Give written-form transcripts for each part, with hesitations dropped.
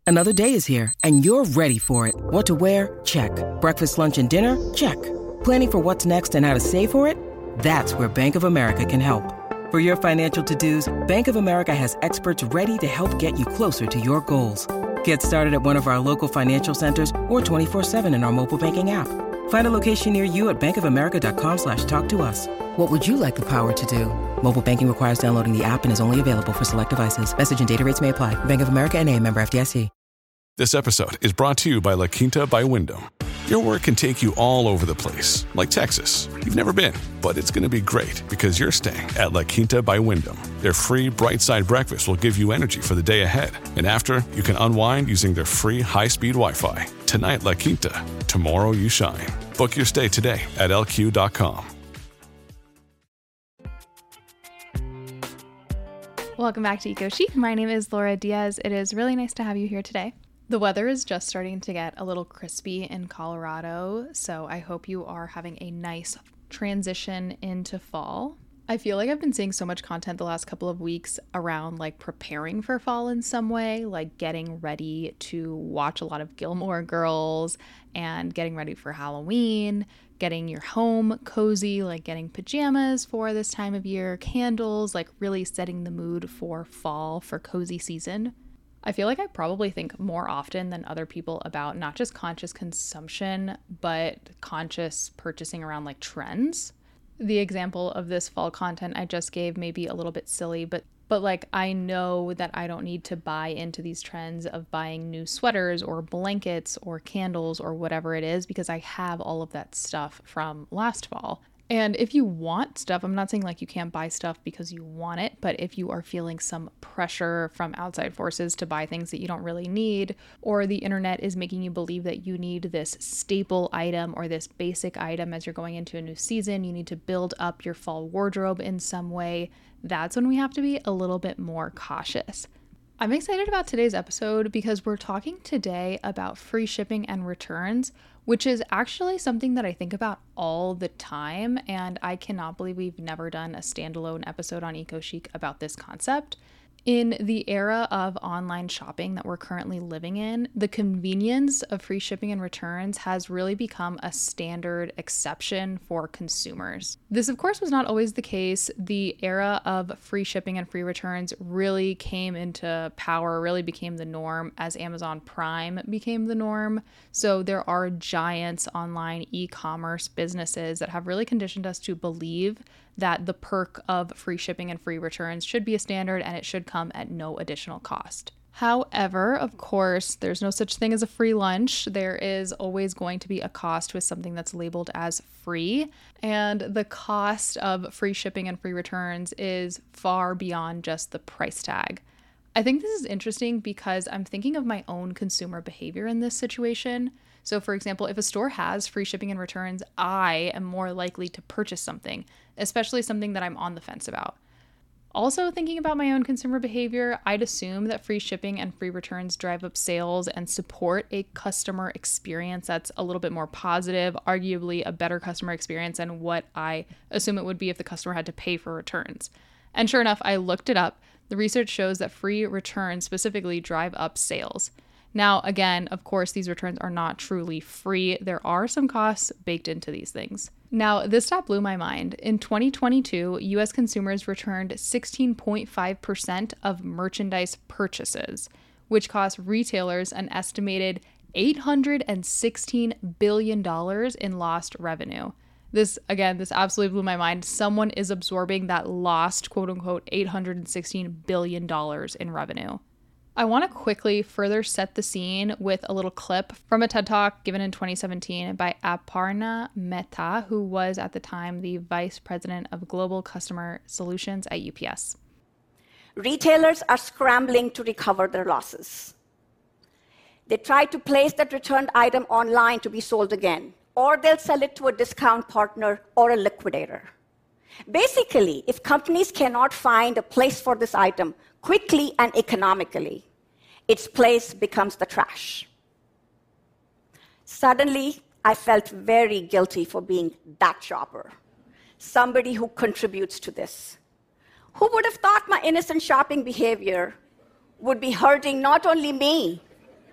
Another day is here, and you're ready for it. What to wear? Check. Breakfast, lunch, and dinner? Check. Planning for what's next and how to save for it? That's where Bank of America can help. For your financial to-dos, Bank of America has experts ready to help get you closer to your goals. Get started at one of our local financial centers or 24/7 in our mobile banking app. Find a location near you at bankofamerica.com/talktous. What would you like the power to do? Mobile banking requires downloading the app and is only available for select devices. Message and data rates may apply. Bank of America N.A., member FDIC. This episode is brought to you by La Quinta by Wyndham. Your work can take you all over the place, like Texas. You've never been, but it's going to be great because you're staying at La Quinta by Wyndham. Their free Bright Side breakfast will give you energy for the day ahead. And after, you can unwind using their free high-speed Wi-Fi. Tonight, La Quinta. Tomorrow, you shine. Book your stay today at LQ.com. Welcome back to EcoChic. My name is Laura Diaz. It is really nice to have you here today. The weather is just starting to get a little crispy in Colorado, so I hope you are having a nice transition into fall. I feel like I've been seeing so much content the last couple of weeks around like preparing for fall in some way, like getting ready to watch a lot of Gilmore Girls and getting ready for Halloween, getting your home cozy, like getting pajamas for this time of year, candles, like really setting the mood for fall, for cozy season. I feel like I probably think more often than other people about not just conscious consumption, but conscious purchasing around like trends. The example of this fall content I just gave may be a little bit silly, but like I know that I don't need to buy into these trends of buying new sweaters or blankets or candles or whatever it is because I have all of that stuff from last fall. And if you want stuff, I'm not saying like you can't buy stuff because you want it, but if you are feeling some pressure from outside forces to buy things that you don't really need, or the internet is making you believe that you need this staple item or this basic item as you're going into a new season, you need to build up your fall wardrobe in some way, that's when we have to be a little bit more cautious. I'm excited about today's episode because we're talking today about free shipping and returns, which is actually something that I think about all the time, and I cannot believe we've never done a standalone episode on EcoChic about this concept. In the era of online shopping that we're currently living in, the convenience of free shipping and returns has really become a standard exception for consumers. This, of course, was not always the case. The era of free shipping and free returns really came into power, really became the norm as Amazon Prime became the norm. So there are giants online e-commerce businesses that have really conditioned us to believe that the perk of free shipping and free returns should be a standard and it should come at no additional cost. However, of course, there's no such thing as a free lunch. There is always going to be a cost with something that's labeled as free, and the cost of free shipping and free returns is far beyond just the price tag. I think this is interesting because I'm thinking of my own consumer behavior in this situation. So for example, if a store has free shipping and returns, I am more likely to purchase something, especially something that I'm on the fence about. Also thinking about my own consumer behavior, I'd assume that free shipping and free returns drive up sales and support a customer experience that's a little bit more positive, arguably a better customer experience than what I assume it would be if the customer had to pay for returns. And sure enough, I looked it up. The research shows that free returns specifically drive up sales. Now, again, of course, these returns are not truly free. There are some costs baked into these things. Now, this stat blew my mind. In 2022, U.S. consumers returned 16.5% of merchandise purchases, which cost retailers an estimated $816 billion in lost revenue. This absolutely blew my mind. Someone is absorbing that lost, quote unquote, $816 billion in revenue. I want to quickly further set the scene with a little clip from a TED Talk given in 2017 by Aparna Mehta, who was at the time the Vice President of Global Customer Solutions at UPS. Retailers are scrambling to recover their losses. They try to place that returned item online to be sold again, or they'll sell it to a discount partner or a liquidator. Basically, if companies cannot find a place for this item quickly and economically, its place becomes the trash. Suddenly, I felt very guilty for being that shopper, somebody who contributes to this. Who would have thought my innocent shopping behavior would be hurting not only me,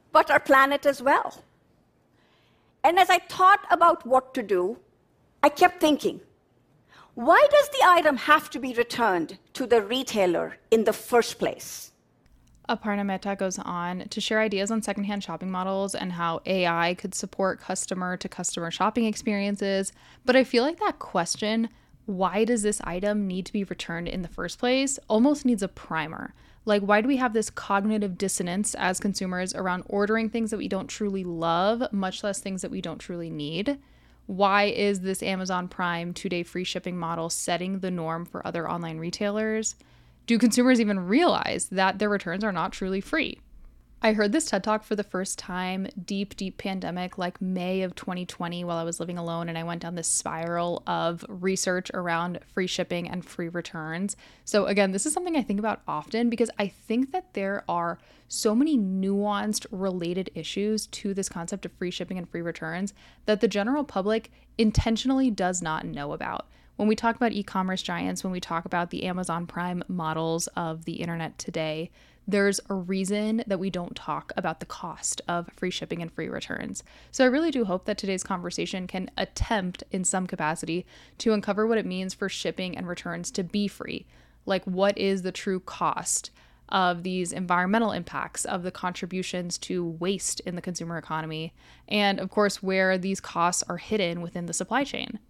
but our planet as well. And as I thought about what to do, I kept thinking, why does the item have to be returned to the retailer in the first place? Aparna Mehta goes on to share ideas on secondhand shopping models and how AI could support customer-to-customer shopping experiences. But I feel like that question, why does this item need to be returned in the first place, almost needs a primer. Like, why do we have this cognitive dissonance as consumers around ordering things that we don't truly love, much less things that we don't truly need? Why is this Amazon Prime 2-day free shipping model setting the norm for other online retailers? Do consumers even realize that their returns are not truly free? I heard this TED Talk for the first time deep pandemic, like May of 2020, while I was living alone, and I went down this spiral of research around free shipping and free returns. So again, this is something I think about often because I think that there are so many nuanced related issues to this concept of free shipping and free returns that the general public intentionally does not know about. When we talk about e-commerce giants, when we talk about the Amazon Prime models of the internet today, there's a reason that we don't talk about the cost of free shipping and free returns. So I really do hope that today's conversation can attempt in some capacity to uncover what it means for shipping and returns to be free. Like, what is the true cost of these environmental impacts, of the contributions to waste in the consumer economy, and of course, where these costs are hidden within the supply chain.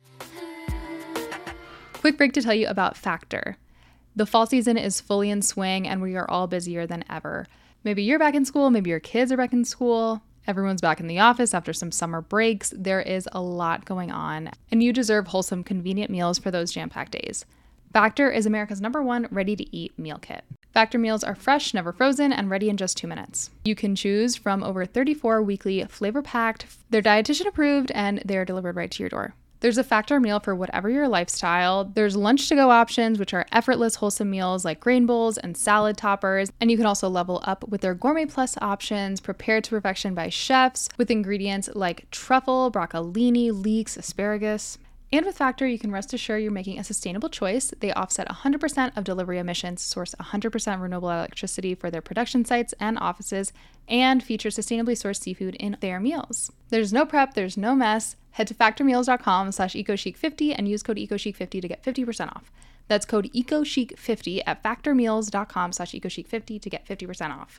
Quick break to tell you about Factor. The fall season is fully in swing and we are all busier than ever. Maybe you're back in school, maybe your kids are back in school, everyone's back in the office after some summer breaks. There is a lot going on, and you deserve wholesome, convenient meals for those jam-packed days. Factor is America's #1 ready-to-eat meal kit. Factor meals are fresh, never frozen, and ready in just 2 minutes. You can choose from over 34 weekly flavor-packed, they're dietitian approved, and they're delivered right to your door. There's a Factor meal for whatever your lifestyle. There's lunch-to-go options, which are effortless, wholesome meals like grain bowls and salad toppers. And you can also level up with their Gourmet Plus options, prepared to perfection by chefs, with ingredients like truffle, broccolini, leeks, asparagus. And with Factor, you can rest assured you're making a sustainable choice. They offset 100% of delivery emissions, source 100% renewable electricity for their production sites and offices, and feature sustainably sourced seafood in their meals. There's no prep, there's no mess. Head to factormeals.com/ecochic50 and use code ecochic50 to get 50% off. That's code ecochic50 at factormeals.com/ecochic50 to get 50% off.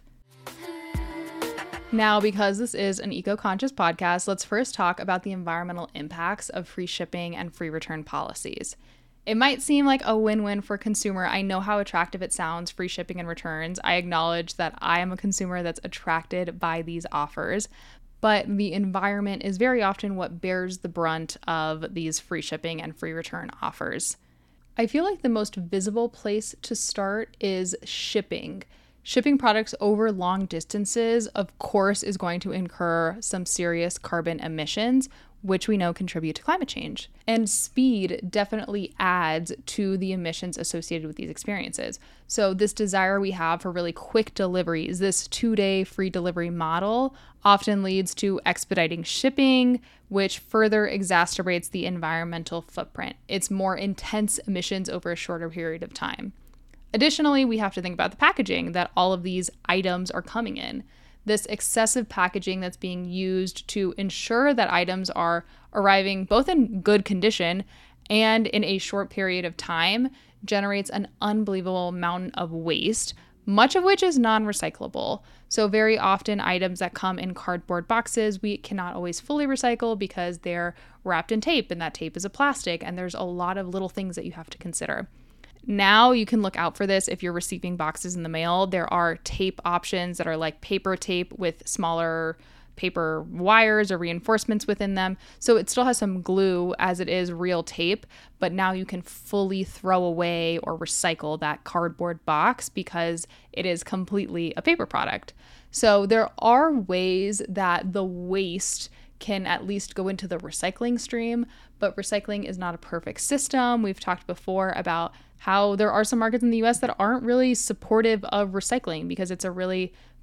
Now, because this is an eco-conscious podcast, let's first talk about the environmental impacts of free shipping and free return policies. It might seem like a win-win for consumer. I know how attractive it sounds, free shipping and returns. I acknowledge that I am a consumer that's attracted by these offers, but the environment is very often what bears the brunt of these free shipping and free return offers. I feel like the most visible place to start is shipping. Shipping products over long distances, of course, is going to incur some serious carbon emissions, which we know contribute to climate change. And speed definitely adds to the emissions associated with these experiences. So this desire we have for really quick deliveries, this 2-day free delivery model, often leads to expediting shipping, which further exacerbates the environmental footprint. It's more intense emissions over a shorter period of time. Additionally, we have to think about the packaging that all of these items are coming in. This excessive packaging that's being used to ensure that items are arriving both in good condition and in a short period of time generates an unbelievable amount of waste, much of which is non-recyclable. So very often items that come in cardboard boxes, we cannot always fully recycle because they're wrapped in tape, and that tape is a plastic, and there's a lot of little things that you have to consider. Now you can look out for this if you're receiving boxes in the mail. There are tape options that are like paper tape with smaller paper wires or reinforcements within them. So it still has some glue as it is real tape, but now you can fully throw away or recycle that cardboard box because it is completely a paper product. So there are ways that the waste can at least go into the recycling stream, but recycling is not a perfect system. We've talked before about how there are some markets in the US that aren't really supportive of recycling because it's a really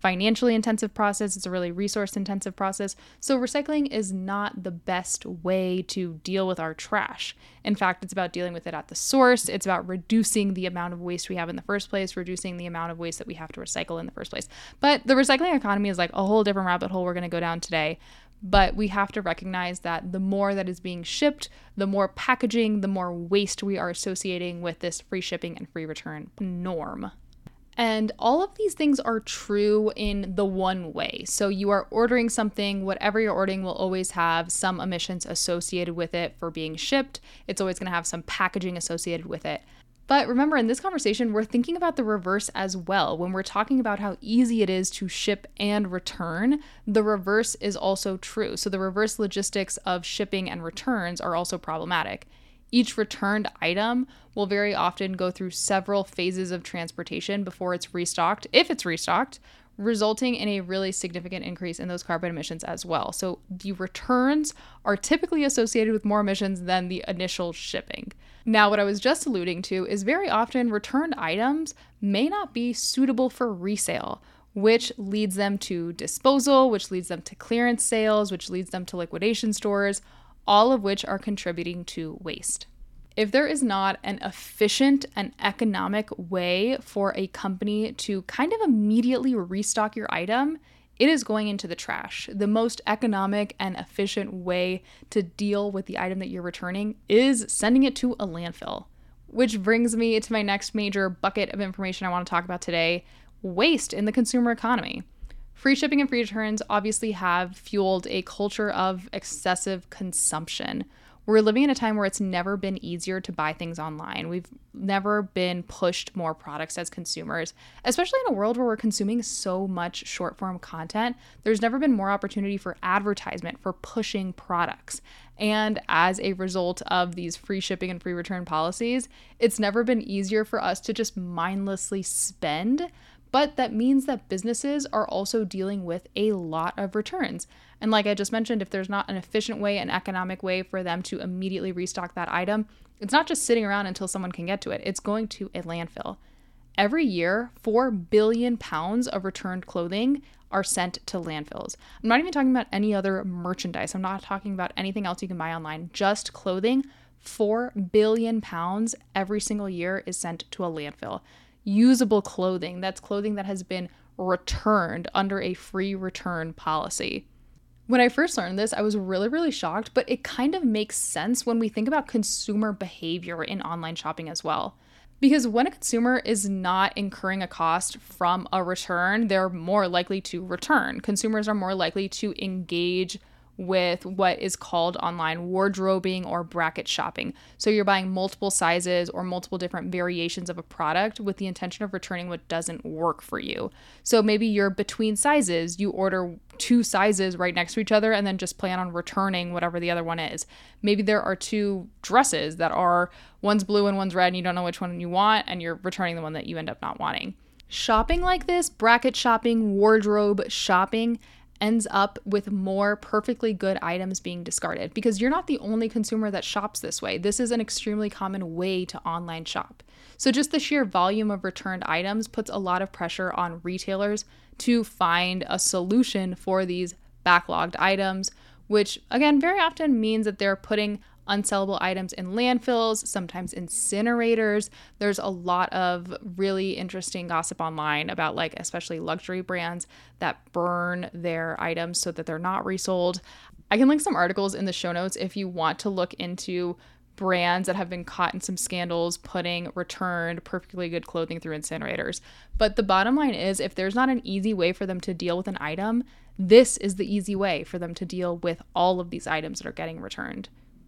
financially intensive process. It's a really resource intensive process. So recycling is not the best way to deal with our trash. In fact, it's about dealing with it at the source. It's about reducing the amount of waste we have in the first place, reducing the amount of waste that we have to recycle in the first place. But the recycling economy is like a whole different rabbit hole we're going to go down today. But we have to recognize that the more that is being shipped, the more packaging, the more waste we are associating with this free shipping and free return norm. And all of these things are true in the one way. So you are ordering something, whatever you're ordering will always have some emissions associated with it for being shipped. It's always going to have some packaging associated with it. But remember, in this conversation, we're thinking about the reverse as well. When we're talking about how easy it is to ship and return, the reverse is also true. So the reverse logistics of shipping and returns are also problematic. Each returned item will very often go through several phases of transportation before it's restocked, if it's restocked, resulting in a really significant increase in those carbon emissions as well. So the returns are typically associated with more emissions than the initial shipping. Now, what I was just alluding to is very often returned items may not be suitable for resale, which leads them to disposal, which leads them to clearance sales, which leads them to liquidation stores, all of which are contributing to waste. If there is not an efficient and economic way for a company to kind of immediately restock your item, it is going into the trash. The most economic and efficient way to deal with the item that you're returning is sending it to a landfill. Which brings me to my next major bucket of information I want to talk about today: waste in the consumer economy. Free shipping and free returns obviously have fueled a culture of excessive consumption. We're living in a time where it's never been easier to buy things online. We've never been pushed more products as consumers, especially in a world where we're consuming so much short form content. There's never been more opportunity for advertisement, for pushing products. And as a result of these free shipping and free return policies, it's never been easier for us to just mindlessly spend. But that means that businesses are also dealing with a lot of returns. And like I just mentioned, if there's not an efficient way, an economic way for them to immediately restock that item, it's not just sitting around until someone can get to it. It's going to a landfill. Every year, 4 billion pounds of returned clothing are sent to landfills. I'm not even talking about any other merchandise. I'm not talking about anything else you can buy online. Just clothing. 4 billion pounds every single year is sent to a landfill. Usable clothing, that's clothing that has been returned under a free return policy. When I first learned this, I was really shocked, but it kind of makes sense when we think about consumer behavior in online shopping as well. Because when a consumer is not incurring a cost from a return, they're more likely to return. Consumers are more likely to engage with what is called online wardrobing or bracket shopping. So you're buying multiple sizes or multiple different variations of a product with the intention of returning what doesn't work for you. So maybe you're between sizes, you order 2 sizes right next to each other and then just plan on returning whatever the other one is. Maybe there are 2 dresses that are, one's blue and one's red and you don't know which one you want and you're returning the one that you end up not wanting. Shopping like this, bracket shopping, wardrobe shopping, ends up with more perfectly good items being discarded because you're not the only consumer that shops this way. This is an extremely common way to online shop. So just the sheer volume of returned items puts a lot of pressure on retailers to find a solution for these backlogged items, which again, very often means that they're putting unsellable items in landfills, sometimes incinerators. There's a lot of really interesting gossip online about especially luxury brands that burn their items so that they're not resold. I can link some articles in the show notes if you want to look into brands that have been caught in some scandals putting returned perfectly good clothing through incinerators. But the bottom line is, if there's not an easy way for them to deal with an item, this is the easy way for them to deal with all of these items that are getting returned.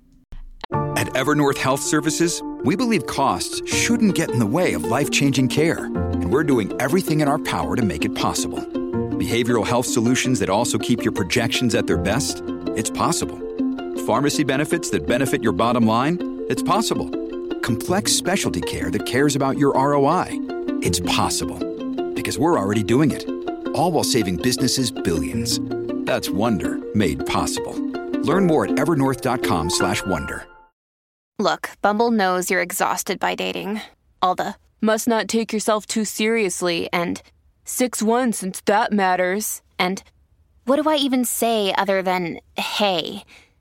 At Evernorth Health Services, we believe costs shouldn't get in the way of life-changing care, and we're doing everything in our power to make it possible. Behavioral health solutions that also keep your projections at their best? It's possible. Pharmacy benefits that benefit your bottom line? It's possible. Complex specialty care that cares about your ROI? It's possible. Because we're already doing it. All while saving businesses billions. That's Wonder made possible. Learn more at evernorth.com/wonder. Look, Bumble knows you're exhausted by dating. All the, must not take yourself too seriously, and 6'1" since that matters. And what do I even say other than, hey?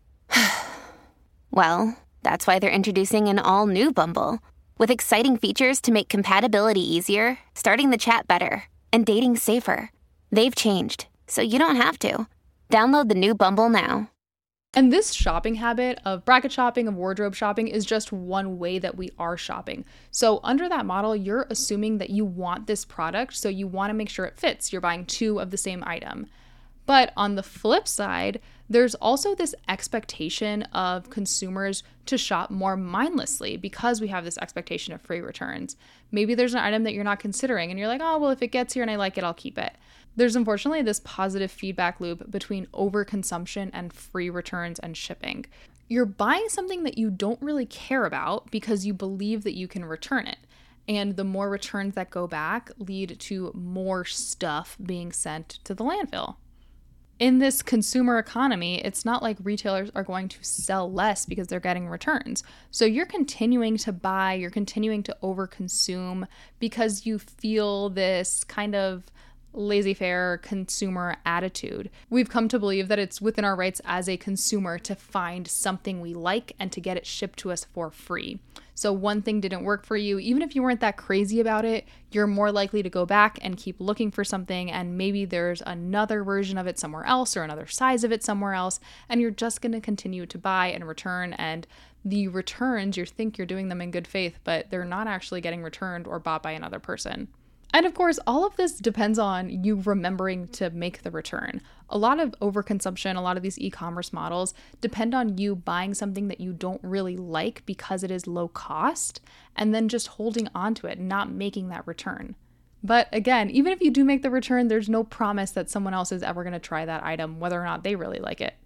Well, that's why they're introducing an all-new Bumble, with exciting features to make compatibility easier, starting the chat better, and dating safer. They've changed, so you don't have to. Download the new Bumble now. And this shopping habit of bracket shopping, of wardrobe shopping, is just one way that we are shopping. So under that model, you're assuming that you want this product, so you want to make sure it fits. You're buying 2 of the same item. But on the flip side, there's also this expectation of consumers to shop more mindlessly because we have this expectation of free returns. Maybe there's an item that you're not considering and you're like, oh, well, if it gets here and I like it, I'll keep it. There's unfortunately this positive feedback loop between overconsumption and free returns and shipping. You're buying something that you don't really care about because you believe that you can return it. And the more returns that go back lead to more stuff being sent to the landfill. In this consumer economy, it's not like retailers are going to sell less because they're getting returns. So you're continuing to buy, you're continuing to overconsume because you feel this kind of laissez-faire consumer attitude. We've come to believe that it's within our rights as a consumer to find something we like and to get it shipped to us for free. So one thing didn't work for you, even if you weren't that crazy about it, you're more likely to go back and keep looking for something, and maybe there's another version of it somewhere else or another size of it somewhere else, and you're just going to continue to buy and return. And the returns, you think you're doing them in good faith, but they're not actually getting returned or bought by another person. And of course, all of this depends on you remembering to make the return. A lot of overconsumption, a lot of these e-commerce models depend on you buying something that you don't really like because it is low cost, and then just holding on to it, not making that return. But again, even if you do make the return, there's no promise that someone else is ever going to try that item, whether or not they really like it.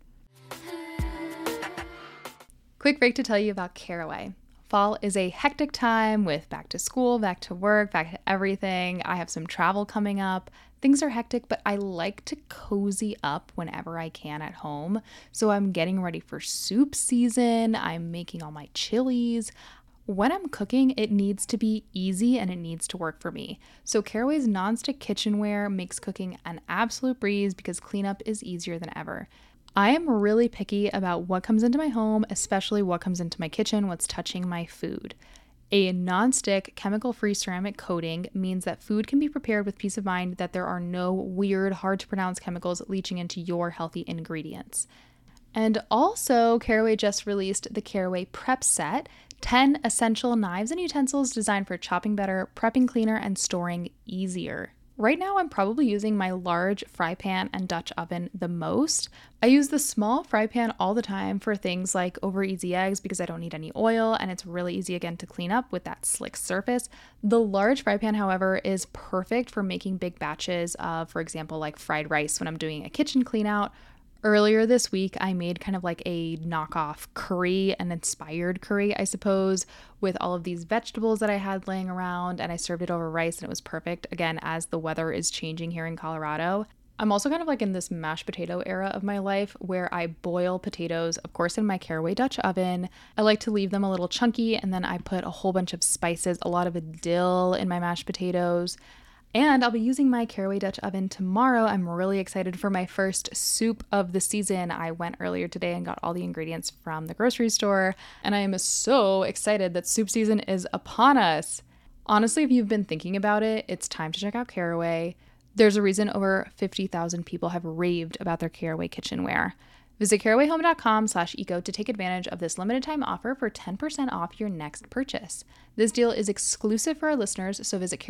Quick break to tell you about Caraway. Fall is a hectic time with back to school, back to work, back to everything. I have some travel coming up. Things are hectic, but I like to cozy up whenever I can at home. So I'm getting ready for soup season. I'm making all my chilies. When I'm cooking, it needs to be easy and it needs to work for me. So Caraway's nonstick kitchenware makes cooking an absolute breeze because cleanup is easier than ever. I am really picky about what comes into my home, especially what comes into my kitchen, what's touching my food. A non-stick, chemical-free ceramic coating means that food can be prepared with peace of mind that there are no weird, hard-to-pronounce chemicals leaching into your healthy ingredients. And also, Caraway just released the Caraway Prep Set, 10 essential knives and utensils designed for chopping better, prepping cleaner, and storing easier. Right now, I'm probably using my large fry pan and Dutch oven the most. I use the small fry pan all the time for things like over easy eggs because I don't need any oil and it's really easy again to clean up with that slick surface. The large fry pan, however, is perfect for making big batches of, for example, like fried rice when I'm doing a kitchen clean out. Earlier this week, I made kind of like a knockoff curry, an inspired curry, I suppose, with all of these vegetables that I had laying around, and I served it over rice and it was perfect, again, as the weather is changing here in Colorado. I'm also kind of like in this mashed potato era of my life where I boil potatoes, of course, in my Caraway Dutch oven. I like to leave them a little chunky, and then I put a whole bunch of spices, a lot of dill in my mashed potatoes. And I'll be using my Caraway Dutch oven tomorrow. I'm really excited for my first soup of the season. I went earlier today and got all the ingredients from the grocery store, and I am so excited that soup season is upon us. Honestly, if you've been thinking about it, it's time to check out Caraway. There's a reason over 50,000 people have raved about their Caraway kitchenware. Visit carawayhome.com/eco to take advantage of this limited time offer for 10% off your next purchase. This deal is exclusive for our listeners, so visit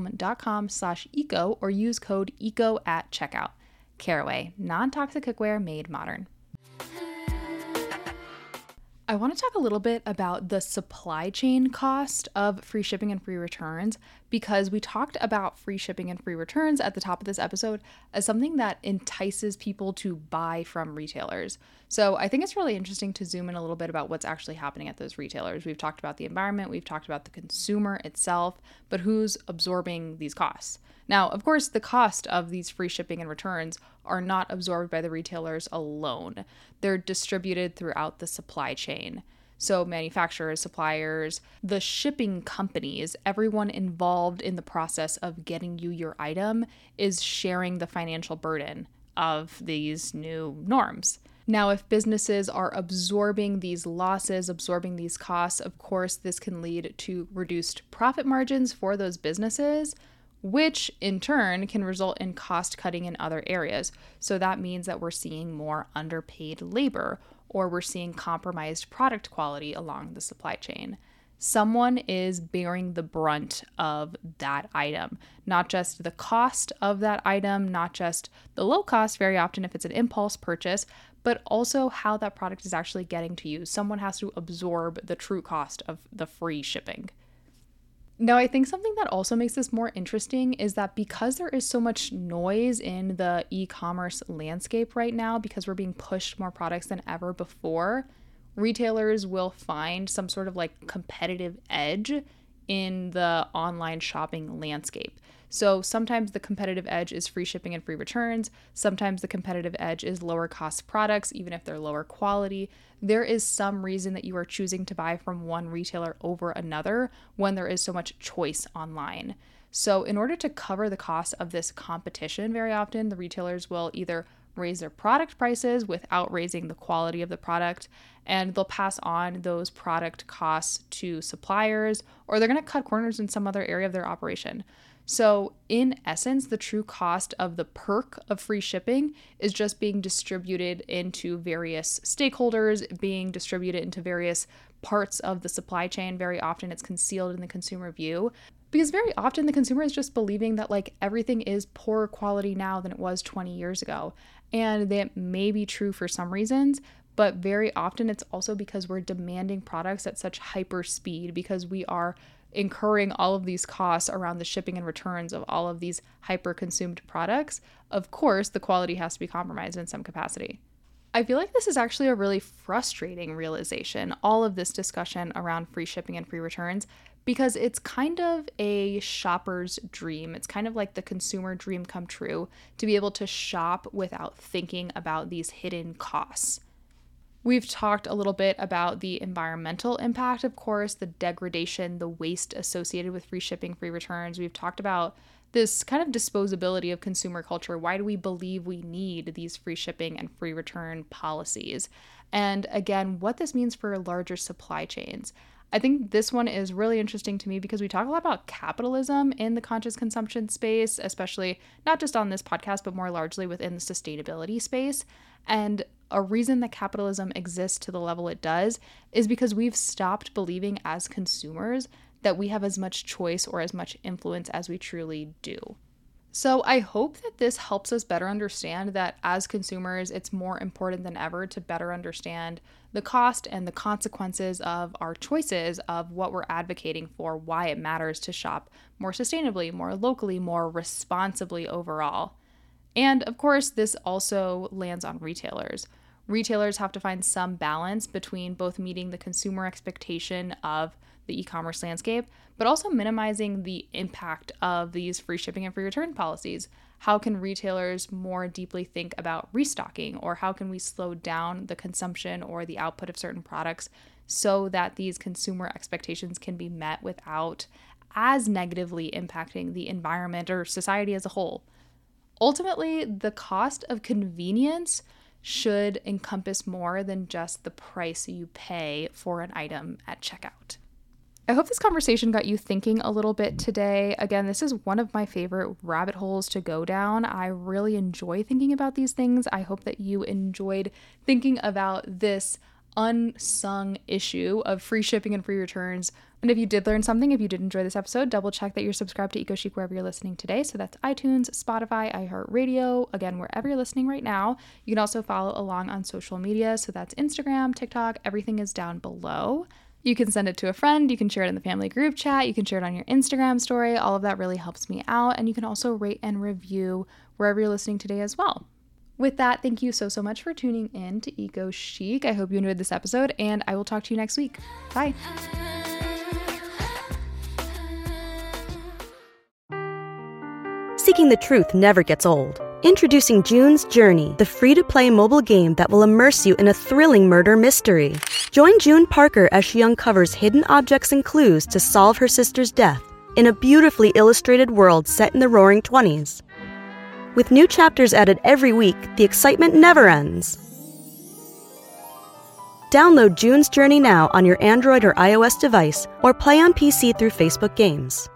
carawayhome.com/eco or use code ECO at checkout. Caraway, non-toxic cookware made modern. I want to talk a little bit about the supply chain cost of free shipping and free returns, because we talked about free shipping and free returns at the top of this episode as something that entices people to buy from retailers. So I think it's really interesting to zoom in a little bit about what's actually happening at those retailers. We've talked about the environment, we've talked about the consumer itself, but who's absorbing these costs? Now, of course, the cost of these free shipping and returns are not absorbed by the retailers alone. They're distributed throughout the supply chain. So manufacturers, suppliers, the shipping companies, everyone involved in the process of getting you your item is sharing the financial burden of these new norms. Now, if businesses are absorbing these losses, absorbing these costs, of course, this can lead to reduced profit margins for those businesses, which in turn can result in cost cutting in other areas. So that means that we're seeing more underpaid labor, or we're seeing compromised product quality along the supply chain. Someone is bearing the brunt of that item, not just the cost of that item, not just the low cost very often if it's an impulse purchase, but also how that product is actually getting to you. Someone has to absorb the true cost of the free shipping. Now, I think something that also makes this more interesting is that because there is so much noise in the e-commerce landscape right now, because we're being pushed more products than ever before, retailers will find some sort of like competitive edge in the online shopping landscape. So sometimes the competitive edge is free shipping and free returns. Sometimes the competitive edge is lower cost products, even if they're lower quality. There is some reason that you are choosing to buy from one retailer over another when there is so much choice online. So in order to cover the cost of this competition, very often the retailers will either raise their product prices without raising the quality of the product, and they'll pass on those product costs to suppliers, or they're going to cut corners in some other area of their operation. So in essence, the true cost of the perk of free shipping is just being distributed into various stakeholders, being distributed into various parts of the supply chain. Very often it's concealed in the consumer view, because very often the consumer is just believing that like everything is poorer quality now than it was 20 years ago. And that may be true for some reasons, but very often it's also because we're demanding products at such hyper speed, because we are incurring all of these costs around the shipping and returns of all of these hyper consumed products. Of course, the quality has to be compromised in some capacity. I feel like this is actually a really frustrating realization, all of this discussion around free shipping and free returns, because it's kind of a shopper's dream. It's kind of like the consumer dream come true to be able to shop without thinking about these hidden costs. We've talked a little bit about the environmental impact, of course, the degradation, the waste associated with free shipping, free returns. We've talked about this kind of disposability of consumer culture. Why do we believe we need these free shipping and free return policies? And again, what this means for larger supply chains. I think this one is really interesting to me because we talk a lot about capitalism in the conscious consumption space, especially not just on this podcast, but more largely within the sustainability space. And a reason that capitalism exists to the level it does is because we've stopped believing as consumers that we have as much choice or as much influence as we truly do. So I hope that this helps us better understand that as consumers, it's more important than ever to better understand the cost and the consequences of our choices, of what we're advocating for, why it matters to shop more sustainably, more locally, more responsibly overall. And of course, this also lands on retailers. Retailers have to find some balance between both meeting the consumer expectation of the e-commerce landscape, but also minimizing the impact of these free shipping and free return policies. How can retailers more deeply think about restocking, or how can we slow down the consumption or the output of certain products so that these consumer expectations can be met without as negatively impacting the environment or society as a whole? Ultimately, the cost of convenience should encompass more than just the price you pay for an item at checkout. I hope this conversation got you thinking a little bit today. Again, this is one of my favorite rabbit holes to go down. I really enjoy thinking about these things. I hope that you enjoyed thinking about this unsung issue of free shipping and free returns. And if you did learn something, if you did enjoy this episode, double check that you're subscribed to EcoChic wherever you're listening today. So that's iTunes, Spotify, iHeartRadio, again, wherever you're listening right now. You can also follow along on social media. So that's Instagram, TikTok, everything is down below. You can send it to a friend, you can share it in the family group chat, you can share it on your Instagram story. All of that really helps me out. And you can also rate and review wherever you're listening today as well. With that, thank you so much for tuning in to EcoChic. I hope you enjoyed this episode, and I will talk to you next week. Bye. Seeking the truth never gets old. Introducing June's Journey, the free-to-play mobile game that will immerse you in a thrilling murder mystery. Join June Parker as she uncovers hidden objects and clues to solve her sister's death in a beautifully illustrated world set in the Roaring '20s. With new chapters added every week, the excitement never ends. Download June's Journey now on your Android or iOS device, or play on PC through Facebook Games.